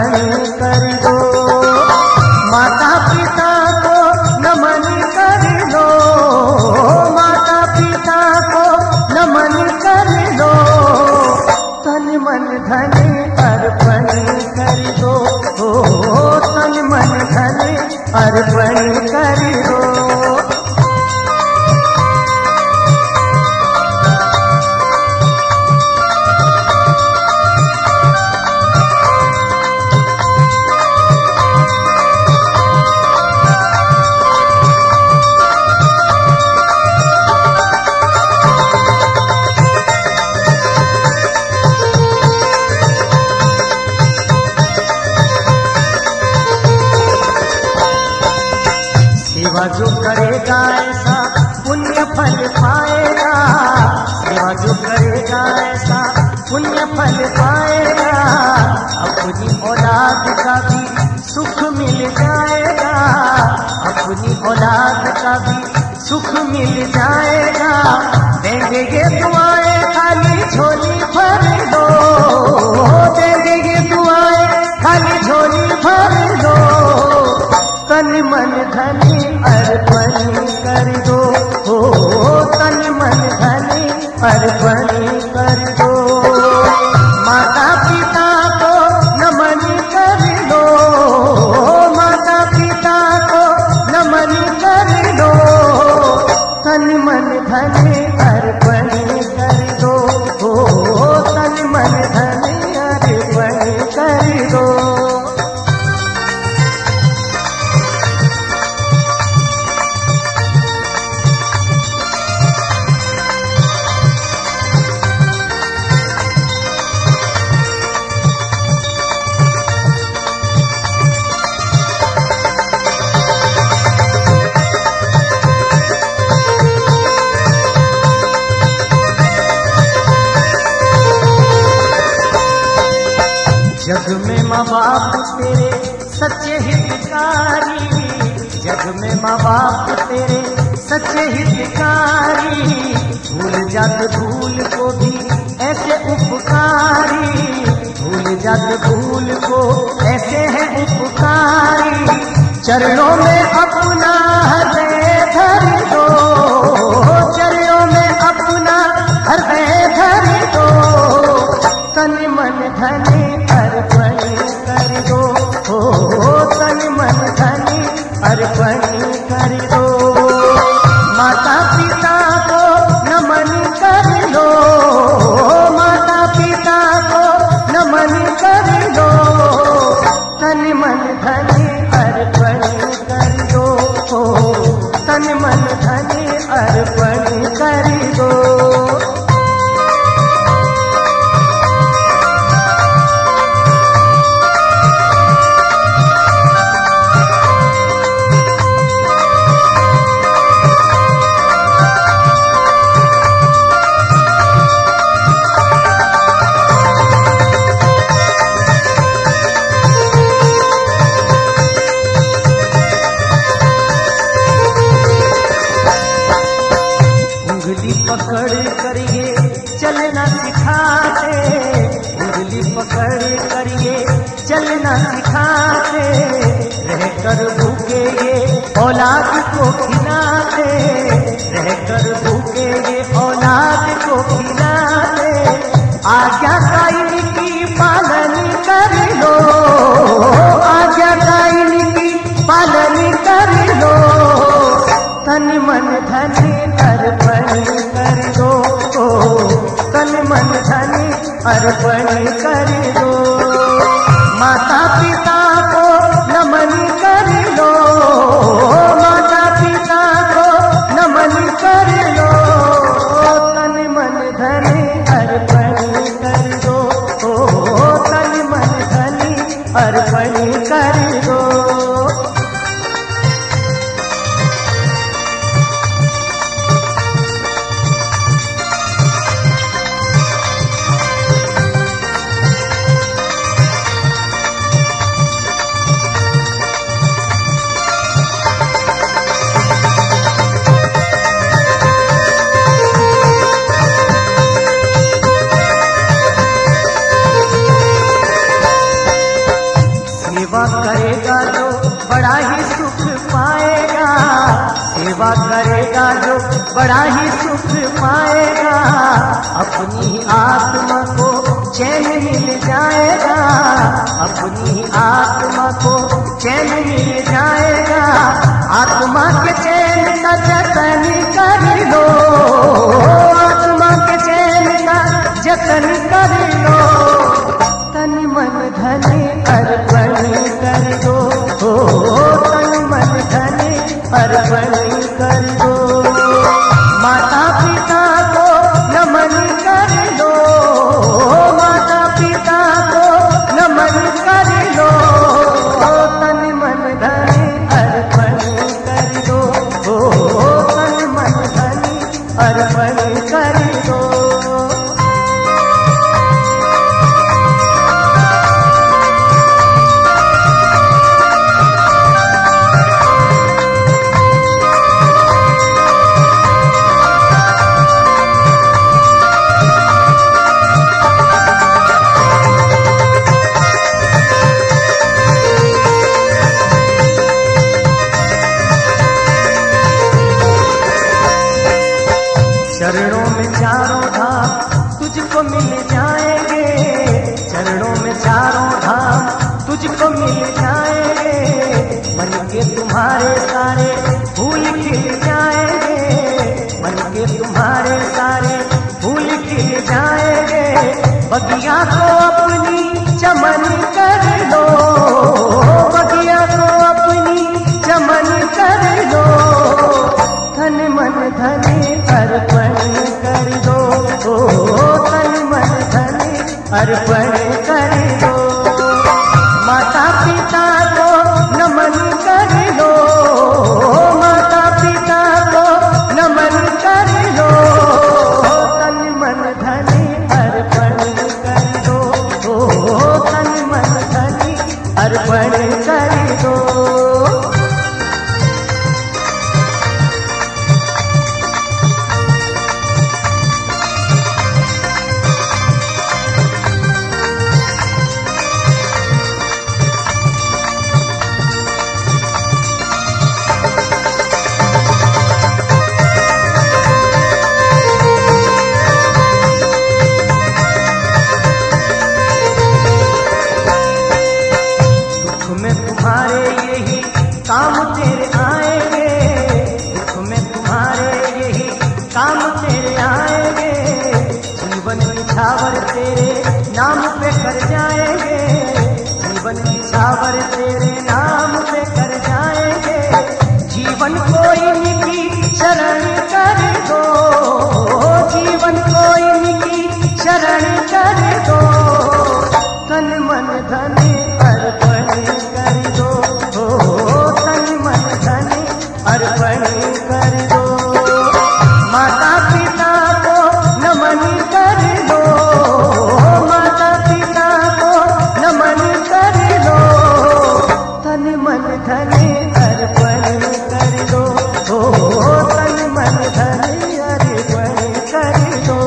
अर्पण कर दो। माता पिता को नमन कर लो, माता पिता को नमन कर लो, तन मन धन अर्पण कर दो, तन मन धन अर्पण कर दो। सेवा जो करेगा ऐसा पुण्य फल पाएगा, सेवा जो करेगा ऐसा पुण्य फल पाएगा। अपनी औलाद का भी सुख मिल जाएगा, अपनी औलाद का भी सुख मिल जाएगा। देंगे ये दुआएं खाली झोली भर दो, देंगे ये दुआएं खाली झोली भर दो, तन मन धन अर्पण कर दो, तन मन धन अर्पण कर दो। माता पिता को नमन कर लो, माता पिता को नमन कर लो, तन मन धन अर्पण कर दो, तन मन धन अर्पण कर दो। जग में माँ बाप तेरे सच्चे हितकारी, जग में माँ बाप तेरे सच्चे हितकारी। भूल जात भूल को भी ऐसे उपकारी, भूल जात भूल को ऐसे है उपकारी। चरणों में अपना हृदय धर दो, चरणों में अपना हृदय धर दो, तन मन धन अर्पण कर दो, तन मन धन अर्पण कर दो। माता पिता को नमन कर लो, माता पिता को नमन कर लो, तन मन धन अर्पण कर दो, तन मन धन अर्पण कर दो। उंगली पकड़ कर ये चलना सिखाते, उंगली पकड़ कर ये चलना सिखाते। रहकर भूखे ये औलाद को खिलाते, रहकर भूखे ये औलाद को खिलाते। आज्ञा का इनकी पालन कर लो, आज्ञा का इनकी पालन कर लो, तन मन धन अर्पण कर दो, तन मन धन अर्पण कर दो। माता पिता को नमन कर लो, माता पिता को नमन कर लो, तन मन धन अर्पण कर दो, तन मन धन अर्पण कर दो। सेवा करेगा जो बड़ा ही सुख पाएगा, सेवा करेगा जो बड़ा ही सुख पाएगा, अपनी ही आत्मा को चैन मिल जाएगा, अपनी ही आत्मा को चैन मिल जाएगा। आत्मा के चैन का जतन कर लो, आत्मा के चैन का जतन कर लो, तन मन धन अर्पण कर दो, तन मन धन अर्पण कर दो। माता पिता को नमन कर लो, माता पिता को नमन कर लो, तन मन धन अर्पण कर दो, तन मन धन अर्पण कर दो। चरणों में चारों धाम तुझको मिल जाएंगे, चरणों में चारों धाम तुझको मिल जाएंगे, मन के तुम्हारे सारे फूल खिल जाएंगे, मन के तुम्हारे सारे फूल खिल जाएंगे। बगिया को अपनी चमन कर लो, बगिया को अपनी चमन कर लो, धन मन धन अर्पण कर दो, तन मन धन अर्पण कर दो। माता पिता को नमन कर लो, माता पिता को नमन कर लो, तन मन धन अर्पण कर दो, तन मन धन अर्पण कर दो। तुम्हारे यही काम तेरे आएंगे, दुख में तुम्हारे यही काम तेरे आएंगे, जीवन निछावर तेरे नाम पे कर जाएंगे, जीवन निछावर तेरे नाम पे कर जाएंगे। जीवन को इनकी शरण कर दो, जीवन को इनकी शरण कर दो, तन मन धन अर्पण कर दो, तन मन धन अर्पण कर दो। माता पिता को नमन कर लो, माता पिता को नमन कर लो, तन मन धन अर्पण कर दो, तन मन धन अर्पण कर दो।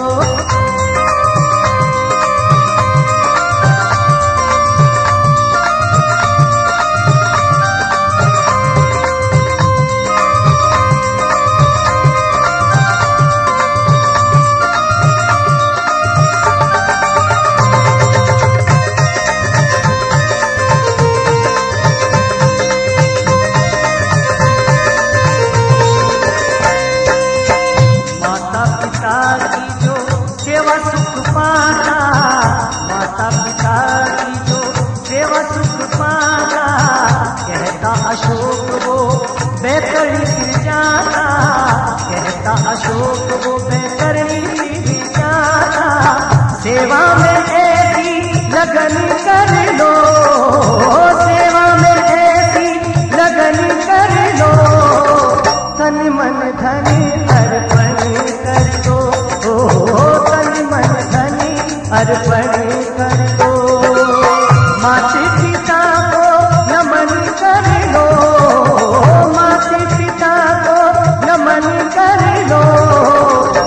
सेवा सुख पाता, माता पिता की जो सेवा सुख पाता, कहता अशोक वो बेकड़ी गिर जाता, कहता अशोक वो बेकड़ी गिर जाता। सेवा में ऐसी लगन कर लो, सेवा में ऐसी लगन कर लो, तन मन धन अर्पण कर दो, तन मन धन अर्पण कर दो। माता पिता को नमन कर लो, माता पिता को नमन कर लो,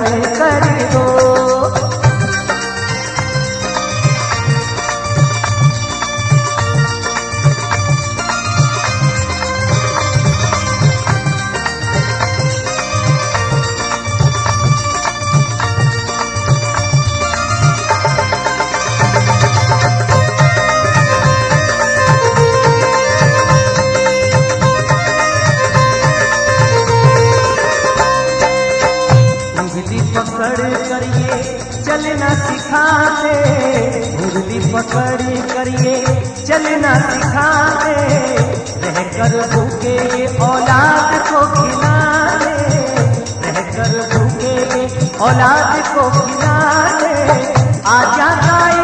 कर्म कर दो। उंगली पकड़ करिए चलना सिखाते, उंगली पकड़ करिए चलना सिखाते, रहकर भूखे ये औलाद को खिलाते, रहकर भूखे ये औलाद को खिलाते। आ जाता